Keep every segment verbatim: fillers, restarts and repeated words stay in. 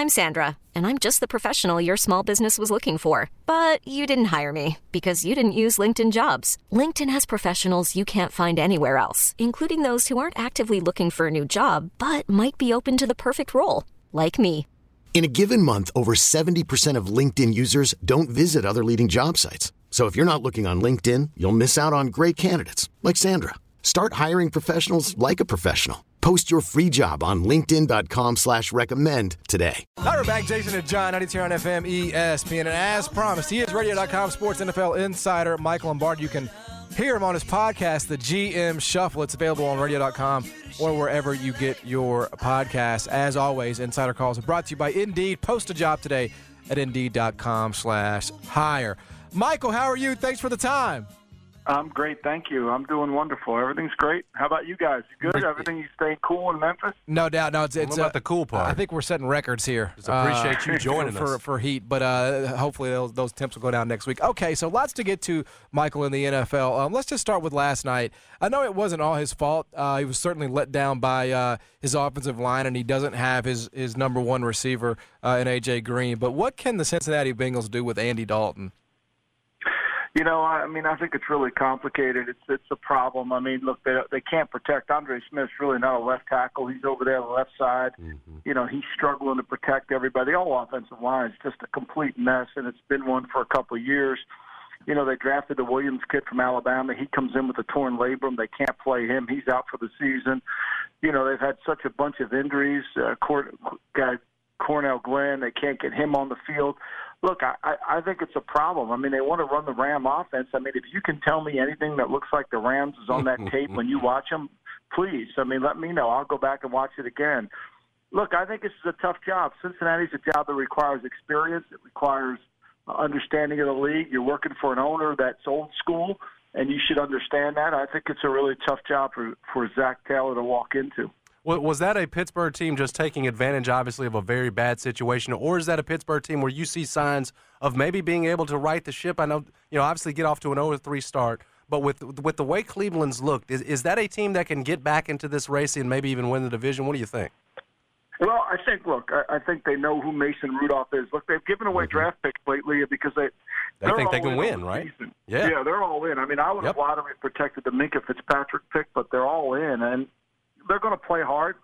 I'm Sandra, and I'm just the professional your small business was looking for. But you didn't hire me because you didn't use LinkedIn Jobs. LinkedIn has professionals you can't find anywhere else, including those who aren't actively looking for a new job, but might be open to the perfect role, like me. In a given month, over seventy percent of LinkedIn users don't visit other leading job sites. So if you're not looking on LinkedIn, you'll miss out on great candidates like Sandra. Start hiring professionals like a professional. Post your free job on linkedin.com slash recommend today. All right, we're back. Jason and John, ninety-two on F M E S P N. And as promised, he is radio dot com sports N F L insider Michael Lombardi. You can hear him on his podcast, The G M Shuffle. It's available on radio dot com or wherever you get your podcasts. As always, Insider Calls are brought to you by Indeed. Post a job today at indeed.com slash hire. Michael, how are you? Thanks for the time. I'm great, thank you. I'm doing wonderful. Everything's great. How about you guys? You good? Everything you staying cool in Memphis? No doubt. No, it's it's what about uh, the cool part. I think we're setting records here. Just appreciate uh, you joining for, us for for heat, but uh, hopefully those those temps will go down next week. Okay, so lots to get to, Michael, in the N F L. Um, let's just start with last night. I know it wasn't all his fault. Uh, he was certainly let down by uh, his offensive line, and he doesn't have his his number one receiver uh, in A J Green. But what can the Cincinnati Bengals do with Andy Dalton? You know, I mean, I think it's really complicated. It's it's a problem. I mean, look, they they can't protect Andre Smith's really not a left tackle. He's over there on the left side. Mm-hmm. You know, he's struggling to protect everybody. The whole offensive line is just a complete mess, and it's been one for a couple of years. You know, they drafted the Williams kid from Alabama. He comes in with a torn labrum. They can't play him. He's out for the season. You know, they've had such a bunch of injuries. Uh, Cord- guy Cornell Glenn, they can't get him on the field. Look, I, I think it's a problem. I mean, they want to run the Ram offense. I mean, if you can tell me anything that looks like the Rams is on that tape when you watch them, please. I mean, let me know. I'll go back and watch it again. Look, I think this is a tough job. Cincinnati's a job that requires experience. It requires understanding of the league. You're working for an owner that's old school, and you should understand that. I think it's a really tough job for, for Zach Taylor to walk into. Was that a Pittsburgh team just taking advantage, obviously, of a very bad situation, or is that a Pittsburgh team where you see signs of maybe being able to right the ship? I know, you know, obviously get off to an oh three start, but with with the way Cleveland's looked, is, is that a team that can get back into this race and maybe even win the division? What do you think? Well, I think, look, I, I think they know who Mason Rudolph is. Look, they've given away mm-hmm. draft picks lately because they they think they can win, right? Season. Yeah, yeah, they're all in. I mean, I would have yep. lottery protected the Minkah Fitzpatrick pick, but they're all in, and they're going to play hard.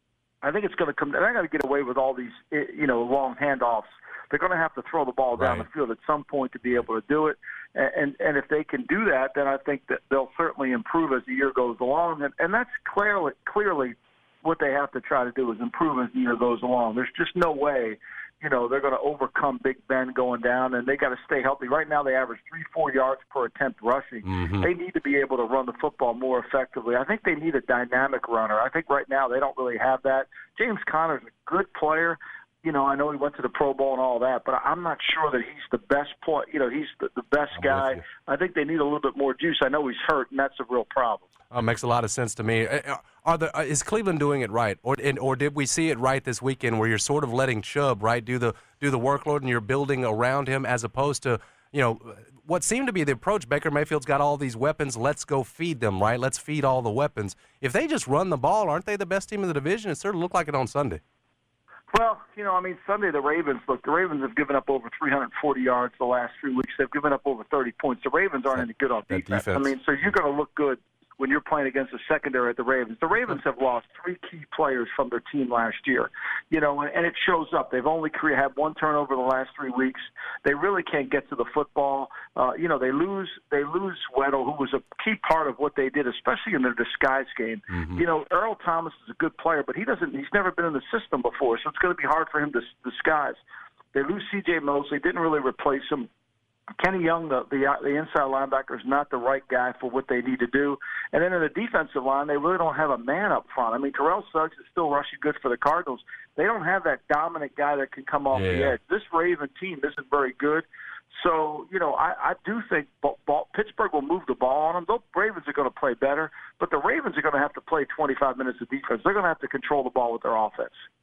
I think it's going to come. They're not going to get away with all these, you know, long handoffs. They're going to have to throw the ball down right. the field at some point to be able to do it. And, and and if they can do that, then I think that they'll certainly improve as the year goes along. And, and that's clearly clearly what they have to try to do is improve as the year goes along. There's just no way, you know, they're going to overcome Big Ben going down, and they got to stay healthy. Right now they average three, four yards per attempt rushing. Mm-hmm. They need to be able to run the football more effectively. I think they need a dynamic runner. I think right now they don't really have that. James Conner's a good player. You know, I know he went to the Pro Bowl and all that, but I'm not sure that he's the best play. You know, he's the, the best I'm guy. I think they need a little bit more juice. I know he's hurt, and that's a real problem. Oh, makes a lot of sense to me. Are the is Cleveland doing it right, or and, or did we see it right this weekend, where you're sort of letting Chubb right do the do the workload, and you're building around him as opposed to, you know, what seemed to be the approach? Baker Mayfield's got all these weapons. Let's go feed them, right? Let's feed all the weapons. If they just run the ball, aren't they the best team in the division? It certainly looked like it on Sunday. Well, you know, I mean, Sunday the Ravens, look, the Ravens have given up over three hundred forty yards the last three weeks. They've given up over thirty points. The Ravens aren't any good on defense. defense. I mean, so you're going to look good when you're playing against the secondary at the Ravens. The Ravens have lost three key players from their team last year, you know, and, and it shows up. They've only cre- had one turnover the last three weeks. They really can't get to the football. Uh, you know, they lose they lose Weddle, who was a key part of what they did, especially in their disguise game. Mm-hmm. You know, Earl Thomas is a good player, but he doesn't. He's never been in the system before, so it's going to be hard for him to disguise. They lose C J Mosley, didn't really replace him. Kenny Young, the, the the inside linebacker, is not the right guy for what they need to do. And then in the defensive line, they really don't have a man up front. I mean, Terrell Suggs is still rushing good for the Cardinals. They don't have that dominant guy that can come off yeah. the edge. This Raven team isn't very good. So, you know, I, I do think ball, ball, Pittsburgh will move the ball on them. The Ravens are going to play better, but the Ravens are going to have to play twenty-five minutes of defense. They're going to have to control the ball with their offense.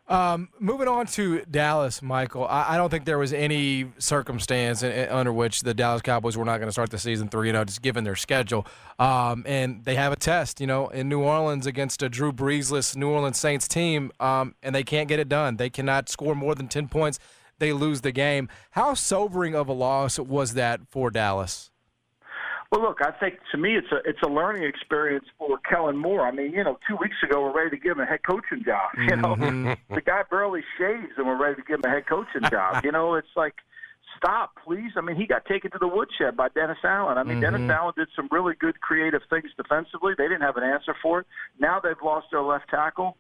Um, moving on to Dallas, Michael, I, I don't think there was any circumstance in, in, under which the Dallas Cowboys were not going to start the season three, you know, just given their schedule. Um, and they have a test, you know, in New Orleans against a Drew Breesless New Orleans Saints team, um, and they can't get it done. They cannot score more than ten points. They lose the game. How sobering of a loss was that for Dallas? Well, look, I think to me it's a it's a learning experience for Kellen Moore. I mean, you know, two weeks ago we're ready to give him a head coaching job. You know, mm-hmm. The guy barely shaves and we're ready to give him a head coaching job. You know, it's like, stop, please. I mean, he got taken to the woodshed by Dennis Allen. I mean, mm-hmm. Dennis Allen did some really good creative things defensively. They didn't have an answer for it. Now they've lost their left tackle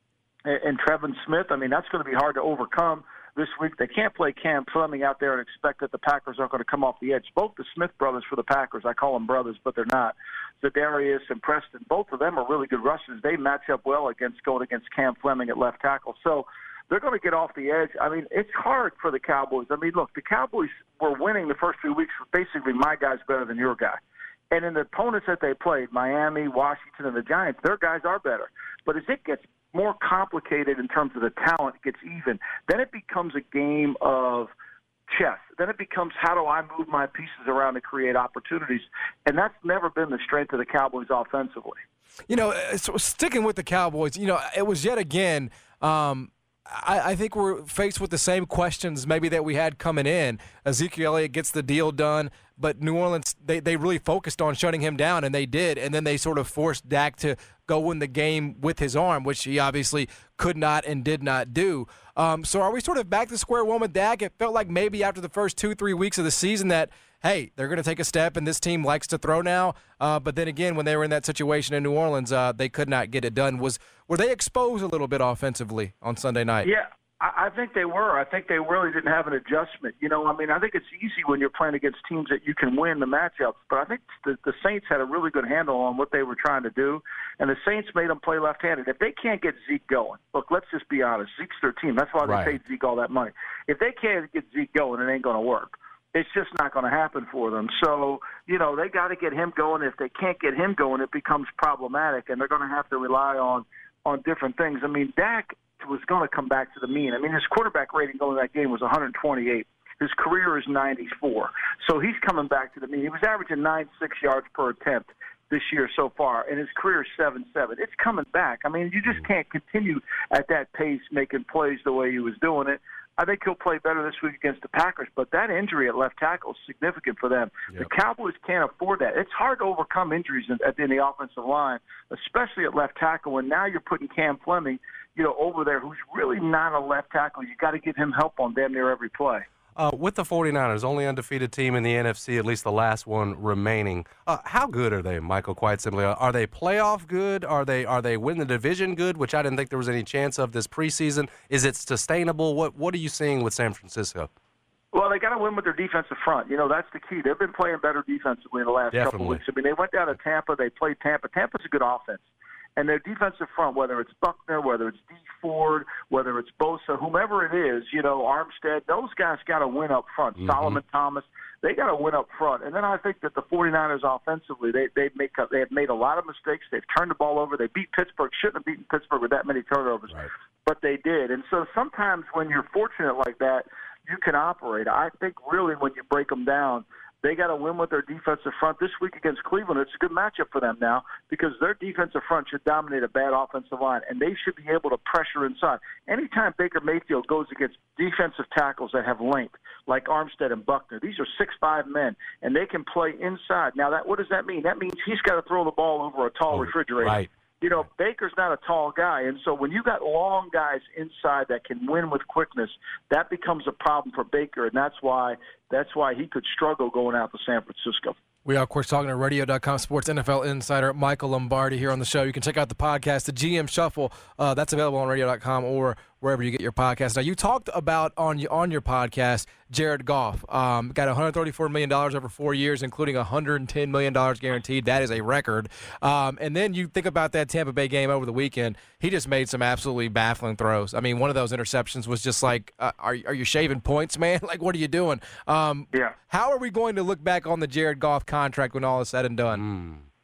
and Trevin Smith. I mean, that's going to be hard to overcome this week. They can't play Cam Fleming out there and expect that the Packers aren't going to come off the edge. Both the Smith brothers for the Packers, I call them brothers, but they're not. Za'Darius and Preston, both of them are really good rushers. They match up well against going against Cam Fleming at left tackle. So they're going to get off the edge. I mean, it's hard for the Cowboys. I mean, look, the Cowboys were winning the first few weeks with basically my guy's better than your guy. And in the opponents that they played, Miami, Washington, and the Giants, their guys are better. But as it gets more complicated in terms of the talent, it gets even, then it becomes a game of chess. Then it becomes, how do I move my pieces around to create opportunities? And that's never been the strength of the Cowboys offensively. You know, so sticking with the Cowboys, you know, it was yet again um, – I, I think we're faced with the same questions maybe that we had coming in. Ezekiel Elliott gets the deal done, but New Orleans, they, they really focused on shutting him down, and they did. And then they sort of forced Dak to go win the game with his arm, which he obviously could not and did not do. Um, so are we sort of back to square one with Dak? It felt like maybe after the first two, three weeks of the season that, hey, they're going to take a step, and this team likes to throw now. Uh, but then again, when they were in that situation in New Orleans, uh, they could not get it done. Was Were they exposed a little bit offensively on Sunday night? Yeah, I, I think they were. I think they really didn't have an adjustment. You know, I mean, I think it's easy when you're playing against teams that you can win the matchups. But I think the, the Saints had a really good handle on what they were trying to do, and the Saints made them play left-handed. If they can't get Zeke going, look, let's just be honest. Zeke's their team. That's why they right. paid Zeke all that money. If they can't get Zeke going, it ain't going to work. It's just not going to happen for them. So, you know, they got to get him going. If they can't get him going, it becomes problematic, and they're going to have to rely on on different things. I mean, Dak was going to come back to the mean. I mean, his quarterback rating going that game was one hundred twenty-eight. His career is ninety-four. So he's coming back to the mean. He was averaging nine point six yards per attempt this year so far, and his career is seven point seven. It's coming back. I mean, you just can't continue at that pace making plays the way he was doing it. I think he'll play better this week against the Packers, but that injury at left tackle is significant for them. Yep. The Cowboys can't afford that. It's hard to overcome injuries in, in the offensive line, especially at left tackle, and now you're putting Cam Fleming, you know, over there, who's really not a left tackle. You got to give him help on damn near every play. Uh, with the 49ers, only undefeated team in the N F C, at least the last one remaining. Uh, how good are they, Michael, quite simply? Are they playoff good? Are they are they win the division good, which I didn't think there was any chance of this preseason? Is it sustainable? What What are you seeing with San Francisco? Well, they got to win with their defensive front. You know, that's the key. They've been playing better defensively in the last Definitely. couple of weeks. I mean, they went down to Tampa. They played Tampa. Tampa's a good offense. And their defensive front, whether it's Buckner, whether it's Dee Ford, whether it's Bosa, whomever it is, you know, Armstead, those guys got to win up front. Mm-hmm. Solomon Thomas, they got to win up front. And then I think that the 49ers offensively, they they make they have made a lot of mistakes. They've turned the ball over. They beat Pittsburgh. Shouldn't have beaten Pittsburgh with that many turnovers, right. But they did. And so sometimes when you're fortunate like that, you can operate. I think really when you break them down, they got to win with their defensive front. This week against Cleveland, it's a good matchup for them now because their defensive front should dominate a bad offensive line, and they should be able to pressure inside. Anytime Baker Mayfield goes against defensive tackles that have length, like Armstead and Buckner, these are six five men, and they can play inside. Now, that what does that mean? That means he's got to throw the ball over a tall oh, refrigerator. Right. You know, Baker's not a tall guy, and so when you got long guys inside that can win with quickness, that becomes a problem for Baker, and that's why that's why he could struggle going out to San Francisco. We are, of course, talking to radio dot com sports N F L insider Michael Lombardi here on the show. You can check out the podcast, the G M Shuffle. Uh, that's available on radio dot com or wherever you get your podcast. Now, you talked about on on your podcast Jared Goff. Um, got one hundred thirty-four million dollars over four years, including one hundred ten million dollars guaranteed. That is a record. Um, and then you think about that Tampa Bay game over the weekend. He just made some absolutely baffling throws. I mean, one of those interceptions was just like, uh, are, are you shaving points, man? Like, what are you doing? Um, yeah. How are we going to look back on the Jared Goff contract when all is said and done? Mm.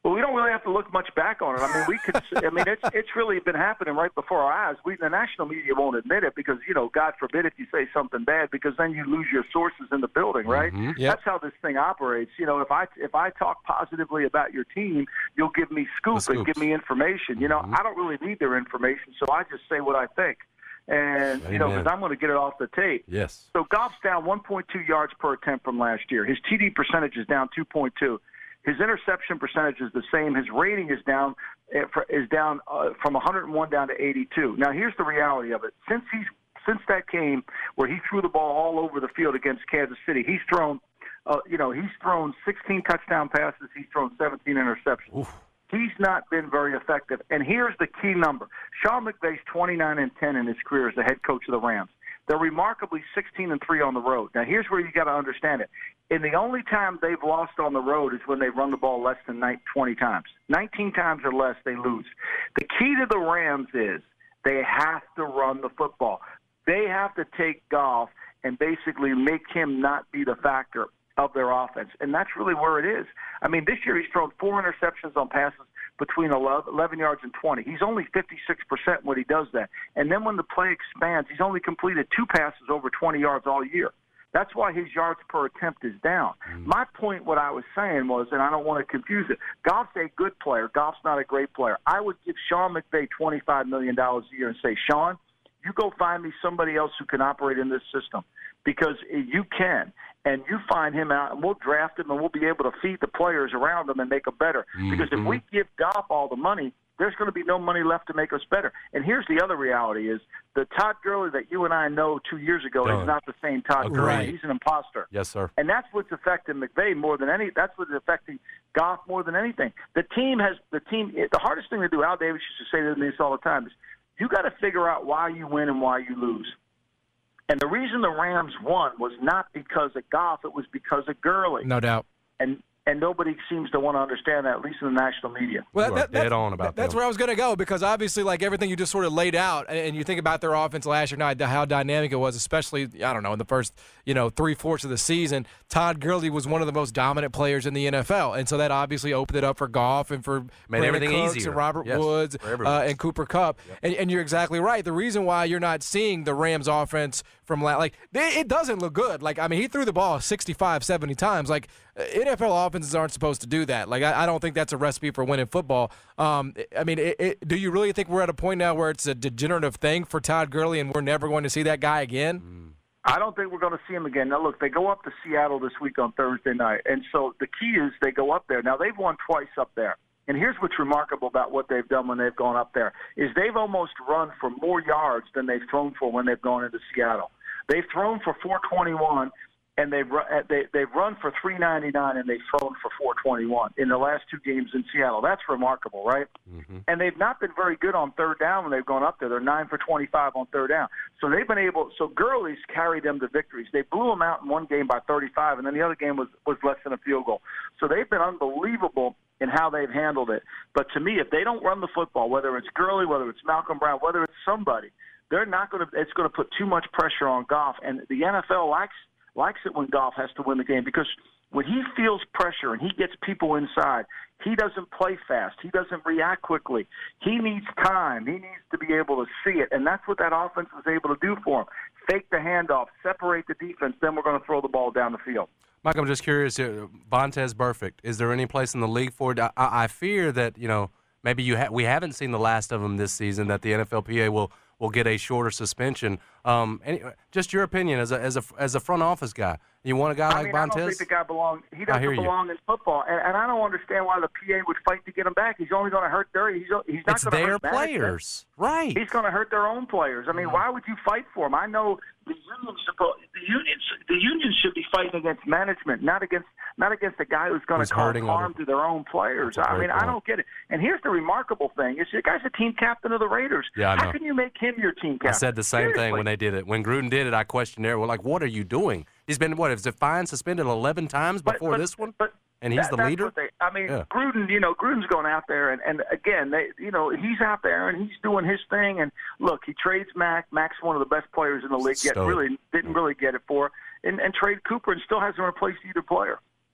Well, we don't really have to look much back on it. I mean, we could. I mean, it's it's really been happening right before our eyes. We, the national media won't admit it because, you know, God forbid if you say something bad, because then you lose your sources in the building, right? Mm-hmm. Yep. That's how this thing operates. You know, if I if I talk positively about your team, you'll give me scoop and give me information. You know, Mm-hmm. I don't really need their information, so I just say what I think. And, Amen. you know, because I'm going to get it off the tape. Yes. So Goff's down one point two yards per attempt from last year. His T D percentage is down two point two. His interception percentage is the same. His rating is down is down uh, from one hundred one down to eighty-two. Now, here's the reality of it. Since he's since that game where he threw the ball all over the field against Kansas City, he's thrown, uh, you know, he's thrown sixteen touchdown passes. He's thrown seventeen interceptions. Oof. He's not been very effective. And here's the key number: Sean McVay's twenty-nine and ten in his career as the head coach of the Rams. They're remarkably sixteen and three on the road. Now, here's where you got to understand it. And the only time they've lost on the road is when they've run the ball less than twenty times. nineteen times or less, they lose. The key to the Rams is they have to run the football. They have to take Goff and basically make him not be the factor of their offense. And that's really where it is. I mean, this year he's thrown four interceptions on passes between eleven yards and twenty. He's only fifty-six percent when he does that. And then when the play expands, he's only completed two passes over twenty yards all year. That's why his yards per attempt is down. Mm. My point, what I was saying was, and I don't want to confuse it, Goff's a good player. Goff's not a great player. I would give Sean McVay twenty-five million dollars a year and say, Sean, you go find me somebody else who can operate in this system, because you can. And you find him out, and we'll draft him, and we'll be able to feed the players around him and make them better. Mm-hmm. Because if we give Goff all the money, there's going to be no money left to make us better. And here's the other reality is the Todd Gurley that you and I know two years ago Done. is not the same Todd Agreed. Gurley. He's an imposter. Yes, sir. And that's what's affecting McVay more than any. That's what's affecting Goff more than anything. The team has the team. The hardest thing to do, Al Davis used to say to me this all the time, is you got to figure out why you win and why you lose. And the reason the Rams won was not because of Goff; it was because of Gurley. No doubt. And and nobody seems to want to understand that, at least in the national media. Well, you that, that, dead on about that, That's them. where I was going to go, because obviously, like everything you just sort of laid out, and you think about their offense last year, now how dynamic it was, especially, I don't know, in the first, you know, three-fourths of the season. Todd Gurley was one of the most dominant players in the N F L, and so that obviously opened it up for Goff and for Made Brandon everything Cooks easier. and Robert Yes, Woods uh, and Cooper Kupp. Yep. And, and you're exactly right. The reason why you're not seeing the Rams offense from, like, it doesn't look good. Like, I mean, he threw the ball sixty-five, seventy times. Like, N F L offenses aren't supposed to do that. Like, I, I don't think that's a recipe for winning football. Um, I mean, it, it, do you really think we're at a point now where it's a degenerative thing for Todd Gurley and we're never going to see that guy again? Mm. I don't think we're going to see him again. Now, look, they go up to Seattle this week on Thursday night, and so the key is they go up there. Now, they've won twice up there, and here's what's remarkable about what they've done when they've gone up there, is they've almost run for more yards than they've thrown for when they've gone into Seattle. They've thrown for four twenty-one, and they've they, they've run for three ninety-nine, and they've thrown for four twenty-one in the last two games in Seattle. That's remarkable, right? Mm-hmm. And they've not been very good on third down when they've gone up there. They're nine for twenty-five on third down. So they've been able – so Gurley's carried them to victories. They blew them out in one game by thirty-five, and then the other game was, was less than a field goal. So they've been unbelievable in how they've handled it. But to me, if they don't run the football, whether it's Gurley, whether it's Malcolm Brown, whether it's somebody, they're not going to – it's going to put too much pressure on Goff. And the N F L likes – likes it when Goff has to win the game, because when he feels pressure and he gets people inside, he doesn't play fast. He doesn't react quickly. He needs time. He needs to be able to see it, and that's what that offense was able to do for him. Fake the handoff, separate the defense, then we're going to throw the ball down the field. Mike, I'm just curious, uh, Vontaze Burfict, is there any place in the league for it? I, I fear that, you know, maybe you ha- we haven't seen the last of him this season, that the N F L P A will – will get a shorter suspension. Um, any, just your opinion as a as a as a front office guy. You want a guy I like mean, Vontaze? I don't think the guy belongs. He doesn't belong you. in football, and, and I don't understand why the P A would fight to get him back. He's only going to hurt their. He's he's not it's going to their hurt players, right? He's going to hurt their own players. I mean, mm-hmm. why would you fight for him? I know the unions. The unions. The unions should be fighting against management, not against not against the guy who's going to cause harm to their own players. I mean, point. I don't get it. And here's the remarkable thing: is the guy's the team captain of the Raiders. Yeah, I know. How can you make him your team captain? I said the same Seriously. thing when they did it. When Gruden did it, I questioned there. Well, like, what are you doing? He's been, what, is it fined, suspended eleven times before but, but, this one? But and he's that, the leader? They, I mean, yeah. Gruden, you know, Gruden's going out there, and, and again, they, you know, he's out there, and he's doing his thing. And, look, he trades Mac. Mac's one of the best players in the league, yet really didn't really get it for, and, and trade Cooper and still hasn't replaced either player.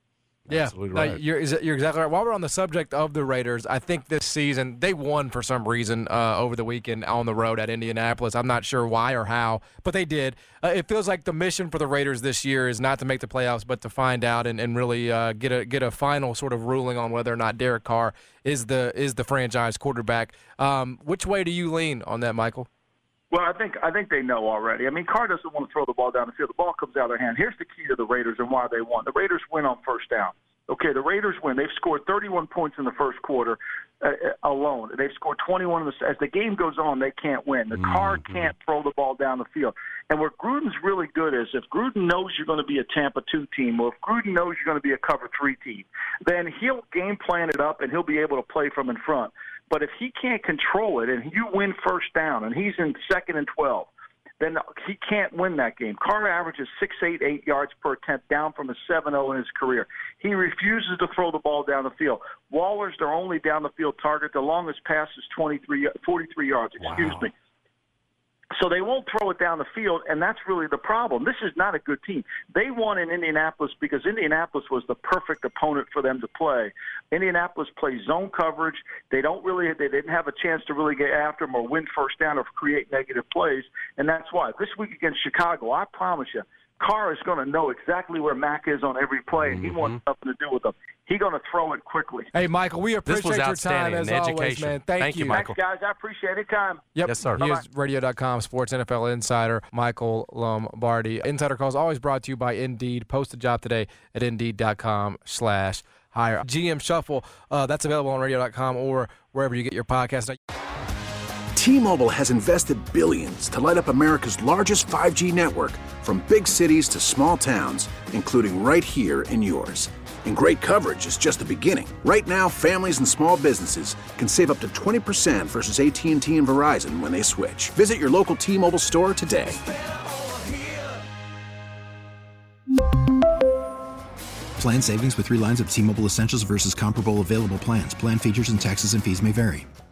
Yeah, Absolutely no, right. you're, you're exactly right. While we're on the subject of the Raiders, I think this season they won for some reason uh, over the weekend on the road at Indianapolis. I'm not sure why or how, but they did. Uh, it feels like the mission for the Raiders this year is not to make the playoffs, but to find out and, and really uh, get a get a final sort of ruling on whether or not Derek Carr is the is the franchise quarterback. Um, which way do you lean on that, Michael? Well, I think I think they know already. I mean, Carr doesn't want to throw the ball down the field. The ball comes out of their hand. Here's the key to the Raiders and why they won. The Raiders win on first down. Okay, the Raiders win. They've scored thirty-one points in the first quarter uh, alone. They've scored twenty-one. In the, as the game goes on, they can't win. The mm-hmm. Carr can't throw the ball down the field. And where Gruden's really good is if Gruden knows you're going to be a Tampa two team, or if Gruden knows you're going to be a cover three team, then he'll game plan it up and he'll be able to play from in front. But if he can't control it and you win first down and he's in second and twelve, then he can't win that game. Carr averages six, eight, eight yards per attempt, down from a seven oh in his career. He refuses to throw the ball down the field. Waller's their only down the field target. The longest pass is twenty-three, forty-three yards. Excuse wow. me. So they won't throw it down the field, and that's really the problem. This is not a good team. They won in Indianapolis because Indianapolis was the perfect opponent for them to play. Indianapolis plays zone coverage. They don't really, they didn't have a chance to really get after them or win first down or create negative plays, and that's why. This week against Chicago, I promise you, Carr is going to know exactly where Mac is on every play, and he mm-hmm. wants nothing to do with them. He's going to throw it quickly. Hey, Michael, we appreciate your time as always, education. man. Thank, Thank you, Michael. Thanks, guys. I appreciate it. Time. Yep. Yes, sir. He is radio dot com sports N F L insider, Michael Lombardi. Insider Calls always brought to you by Indeed. Post a job today at Indeed dot com slash hire. G M Shuffle, uh, that's available on radio dot com or wherever you get your podcast. T-Mobile has invested billions to light up America's largest five G network, from big cities to small towns, including right here in yours. And great coverage is just the beginning. Right now, families and small businesses can save up to twenty percent versus A T and T and Verizon when they switch. Visit your local T-Mobile store today. Plan savings with three lines of T-Mobile Essentials versus comparable available plans. Plan features and taxes and fees may vary.